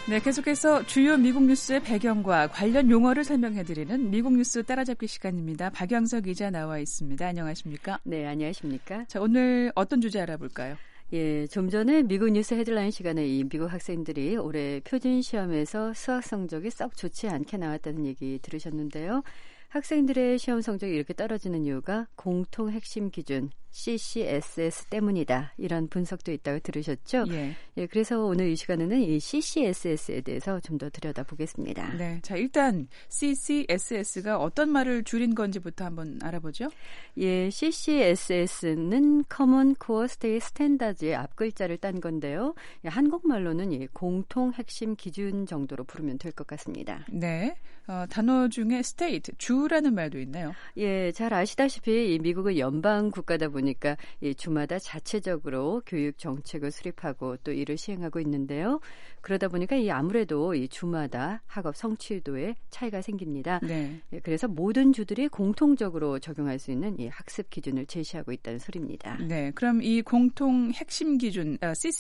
네, 계속해서 주요 미국 뉴스의 배경과 관련 용어를 설명해드리는 미국 뉴스 따라잡기 시간입니다. 박영석 기자 나와 있습니다. 안녕하십니까? 네, 안녕하십니까? 자, 오늘 어떤 주제 알아볼까요? 예, 좀 전에 미국 뉴스 헤드라인 시간에 이 미국 학생들이 올해 표준 시험에서 수학 성적이 썩 좋지 않게 나왔다는 얘기 들으셨는데요. 학생들의 시험 성적이 이렇게 떨어지는 이유가 공통 핵심 기준 CCSS 때문이다. 이런 분석도 있다고 들으셨죠? 예. 예, 그래서 오늘 이 시간에는 이 CCSS에 대해서 좀 더 들여다보겠습니다. 네, 자 일단 CCSS가 어떤 말을 줄인 건지부터 한번 알아보죠. 예, CCSS는 Common Core State Standards의 앞글자를 딴 건데요. 예, 한국말로는 이 공통 핵심 기준 정도로 부르면 될 것 같습니다. 네, 단어 중에 state, 주라는 말도 있나요? 예, 잘 아시다시피 이 미국은 연방 국가다 보니까 이 주마다 자체적으로 교육 정책을 수립하고 또 이를 시행하고 있는데요. 그러다 보니까 이 아무래도 이 주마다 학업 성취도에 차이가 생깁니다. 네. 예, 그래서 모든 주들이 공통적으로 적용할 수 있는 이 학습 기준을 제시하고 있다는 소리입니다. 네, 그럼 이 공통 핵심 기준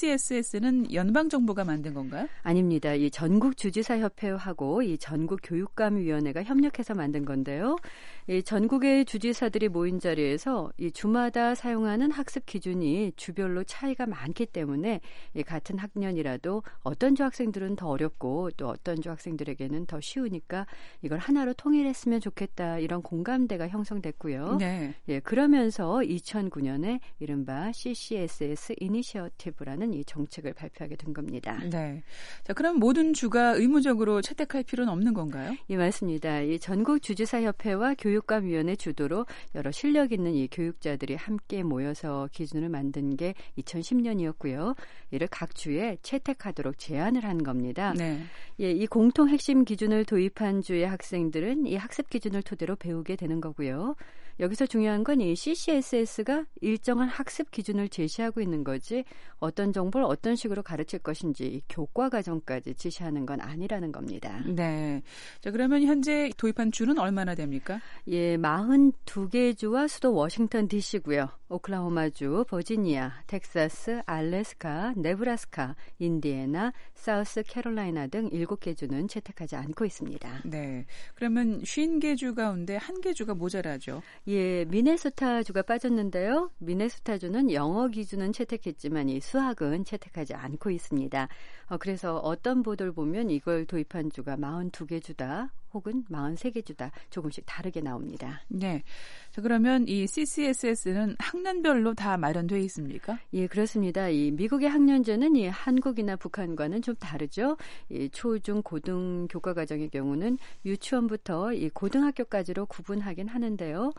CCSS는 연방 정부가 만든 건가요? 아닙니다. 이 전국 주지사 협회하고 이 전국 교육감위원회가 협력해서 만든 건데요. 이 전국의 주지사들이 모인 자리에서 이 주마다 사용하는 학습 기준이 주별로 차이가 많기 때문에 이 같은 학년이라도 어떤 주 학생들은 더 어렵고 또 어떤 주 학생들에게는 더 쉬우니까 이걸 하나로 통일했으면 좋겠다 이런 공감대가 형성됐고요. 네. 예, 그러면서 2009년에 이른바 CCSS 이니셔티브라는 이 정책을 발표하게 된 겁니다. 네. 자, 그럼 모든 주가 의무적으로 채택할 필요는 없는 건가요? 예, 맞습니다. 이 전국 주지사 협회와 교육감위원회 주도로 여러 실력 있는 이 교육자들이 함께 모여서 기준을 만든 게 2010년이었고요. 이를 각 주에 채택하도록 제안을 한 겁니다. 네. 예, 이 공통 핵심 기준을 도입한 주의 학생들은 이 학습 기준을 토대로 배우게 되는 거고요. 여기서 중요한 건 이 CCSS가 일정한 학습 기준을 제시하고 있는 거지 어떤 정보를 어떤 식으로 가르칠 것인지 이 교과 과정까지 지시하는 건 아니라는 겁니다. 네. 자, 그러면 현재 도입한 주는 얼마나 됩니까? 예, 42개 주와 수도 워싱턴 DC고요. 오클라호마주, 버지니아, 텍사스, 알래스카, 네브라스카, 인디애나, 사우스 캐롤라이나 등 7개 주는 채택하지 않고 있습니다. 네. 그러면 50개 주 가운데 1개 주가 모자라죠. 예, 미네소타주가 빠졌는데요. 미네소타주는 영어 기준은 채택했지만 이 수학은 채택하지 않고 있습니다. 그래서 어떤 보도를 보면 이걸 도입한 주가 42개 주다 혹은 43개 주다 조금씩 다르게 나옵니다. 네. 자, 그러면 이 CCSS는 학년별로 다 마련되어 있습니까? 예, 그렇습니다. 이 미국의 학년제는 이 한국이나 북한과는 좀 다르죠. 이 초중 고등 교과 과정의 경우는 유치원부터 이 고등학교까지로 구분하긴 하는데요.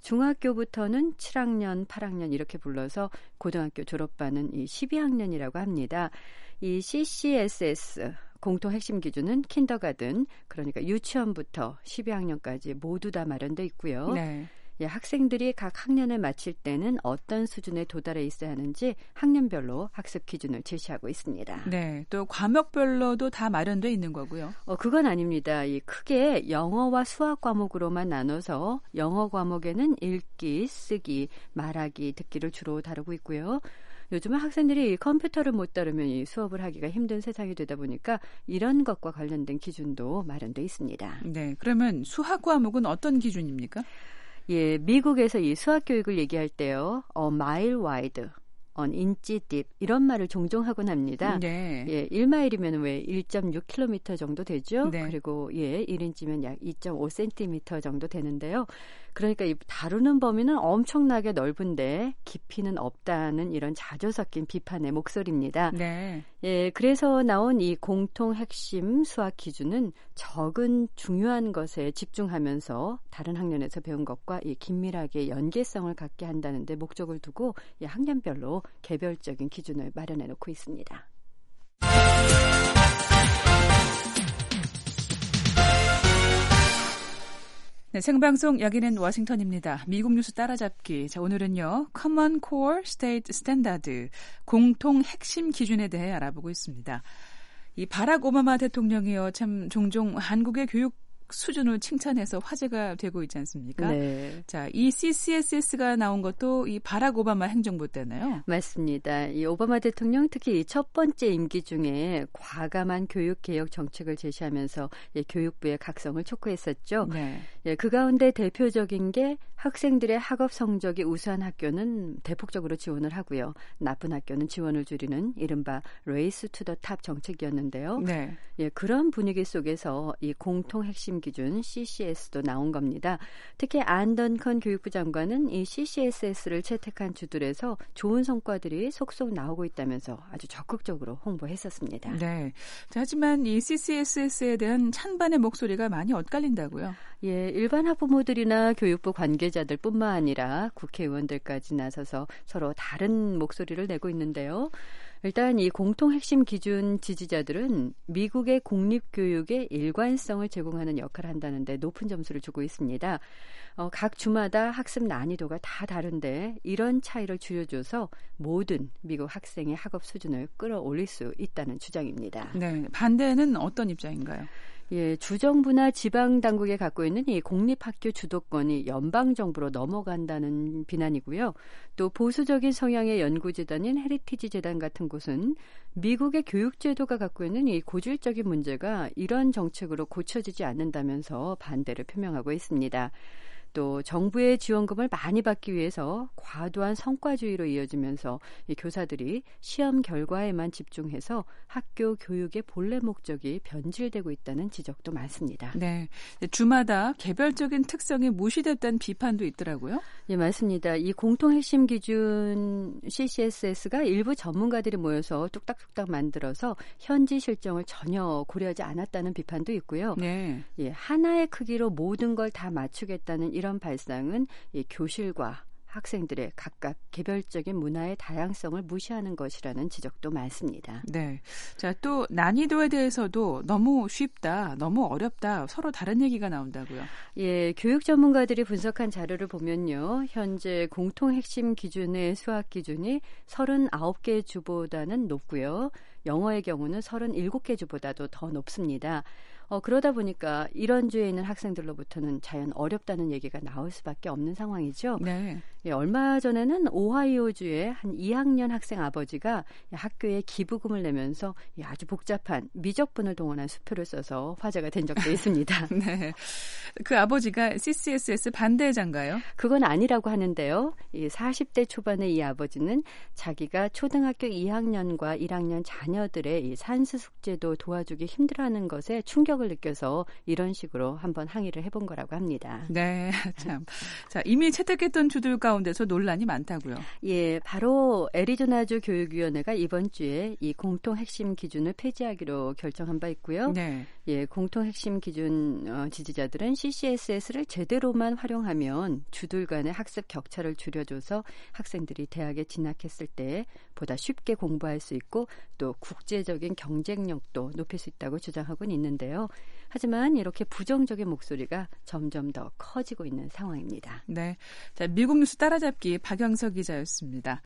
중학교부터는 7학년, 8학년 이렇게 불러서 고등학교 졸업반은 이 12학년이라고 합니다. 이 CCSS 공통 핵심 기준은 킨더가든 그러니까 유치원부터 12학년까지 모두 다 마련돼 있고요. 네. 예, 학생들이 각 학년을 마칠 때는 어떤 수준에 도달해 있어야 하는지 학년별로 학습 기준을 제시하고 있습니다. 네, 또 과목별로도 다 마련돼 있는 거고요. 그건 아닙니다. 이 크게 영어와 수학 과목으로만 나눠서 영어 과목에는 읽기, 쓰기, 말하기, 듣기를 주로 다루고 있고요. 요즘은 학생들이 컴퓨터를 못 다루면 이 수업을 하기가 힘든 세상이 되다 보니까 이런 것과 관련된 기준도 마련돼 있습니다. 네, 그러면 수학 과목은 어떤 기준입니까? 예, 미국에서 이 수학 교육을 얘기할 때요, mile wide, 인치 딥 이런 말을 종종 하곤 합니다. 네. 예, 1마일이면 왜 1.6km 정도 되죠? 네. 그리고 예, 1인치면 약 2.5cm 정도 되는데요. 그러니까 이 다루는 범위는 엄청나게 넓은데 깊이는 없다는 이런 자주 섞인 비판의 목소리입니다. 네. 예, 그래서 나온 이 공통 핵심 수학 기준은 적은 중요한 것에 집중하면서 다른 학년에서 배운 것과 이 긴밀하게 연계성을 갖게 한다는 데 목적을 두고 이 학년별로 개별적인 기준을 마련해 놓고 있습니다. 네, 생방송 여기는 워싱턴입니다. 미국 뉴스 따라잡기. 자, 오늘은요. Common Core State Standard, 공통 핵심 기준에 대해 알아보고 있습니다. 이 바락 오바마 대통령이요. 참 종종 한국의 교육 수준을 칭찬해서 화제가 되고 있지 않습니까? 네. 자, 이 CCSS가 나온 것도 이 바락 오바마 행정부 때네요. 맞습니다. 이 오바마 대통령 특히 이 첫 번째 임기 중에 과감한 교육 개혁 정책을 제시하면서 교육부의 각성을 촉구했었죠. 네. 그 가운데 대표적인 게 학생들의 학업 성적이 우수한 학교는 대폭적으로 지원을 하고요. 나쁜 학교는 지원을 줄이는 이른바 레이스 투 더 탑 정책이었는데요. 네. 그런 분위기 속에서 이 공통 핵심 기준 CCS도 나온 겁니다. 특히 안 던컨 교육부 장관은 이 CCSS를 채택한 주들에서 좋은 성과들이 속속 나오고 있다면서 아주 적극적으로 홍보했었습니다. 네. 자, 하지만 이 CCSS에 대한 찬반의 목소리가 많이 엇갈린다고요? 일반 학부모들이나 교육부 관계자들뿐만 아니라 국회의원들까지 나서서 서로 다른 목소리를 내고 있는데요. 일단 이 공통 핵심 기준 지지자들은 미국의 공립교육의 일관성을 제공하는 역할을 한다는데 높은 점수를 주고 있습니다. 각 주마다 학습 난이도가 다 다른데 이런 차이를 줄여줘서 모든 미국 학생의 학업 수준을 끌어올릴 수 있다는 주장입니다. 네, 반대는 어떤 입장인가요? 주정부나 지방 당국이 갖고 있는 이 공립학교 주도권이 연방정부로 넘어간다는 비난이고요. 또 보수적인 성향의 연구재단인 헤리티지 재단 같은 곳은 미국의 교육제도가 갖고 있는 이 고질적인 문제가 이런 정책으로 고쳐지지 않는다면서 반대를 표명하고 있습니다. 또 정부의 지원금을 많이 받기 위해서 과도한 성과주의로 이어지면서 이 교사들이 시험 결과에만 집중해서 학교 교육의 본래 목적이 변질되고 있다는 지적도 많습니다. 네, 주마다 개별적인 특성이 무시됐다는 비판도 있더라고요. 예, 맞습니다. 이 공통 핵심 기준 CCSS가 일부 전문가들이 모여서 뚝딱뚝딱 만들어서 현지 실정을 전혀 고려하지 않았다는 비판도 있고요. 네. 하나의 크기로 모든 걸 다 맞추겠다는 이런 발상은 이 교실과 학생들의 각각 개별적인 문화의 다양성을 무시하는 것이라는 지적도 많습니다. 네. 자, 또 난이도에 대해서도 너무 쉽다, 너무 어렵다, 서로 다른 얘기가 나온다고요. 교육 전문가들이 분석한 자료를 보면요. 현재 공통 핵심 기준의 수학 기준이 39개 주보다는 높고요. 영어의 경우는 37개 주보다도 더 높습니다. 그러다 보니까 이런 주에 있는 학생들로부터는 자연 어렵다는 얘기가 나올 수밖에 없는 상황이죠. 네. 얼마 전에는 오하이오주의 한 2학년 학생 아버지가 학교에 기부금을 내면서 아주 복잡한 미적분을 동원한 수표를 써서 화제가 된 적도 있습니다. 네. 그 아버지가 CCSS 반대자인가요? 그건 아니라고 하는데요. 40대 초반의 이 아버지는 자기가 초등학교 2학년과 1학년 자녀들의 이 산수 숙제도 도와주기 힘들어하는 것에 충격을 느껴서 이런 식으로 한번 항의를 해본 거라고 합니다. 네, 참. 자, 이미 채택했던 주들 가운데서 논란이 많다고요. 바로 애리조나주 교육위원회가 이번 주에 이 공통 핵심 기준을 폐지하기로 결정한 바 있고요. 네. 공통 핵심 기준 지지자들은 CCSS를 제대로만 활용하면 주들 간의 학습 격차를 줄여줘서 학생들이 대학에 진학했을 때 보다 쉽게 공부할 수 있고 또 국제적인 경쟁력도 높일 수 있다고 주장하고는 있는데요. 하지만 이렇게 부정적인 목소리가 점점 더 커지고 있는 상황입니다. 네, 자, 미국 뉴스 따라잡기 박영석 기자였습니다.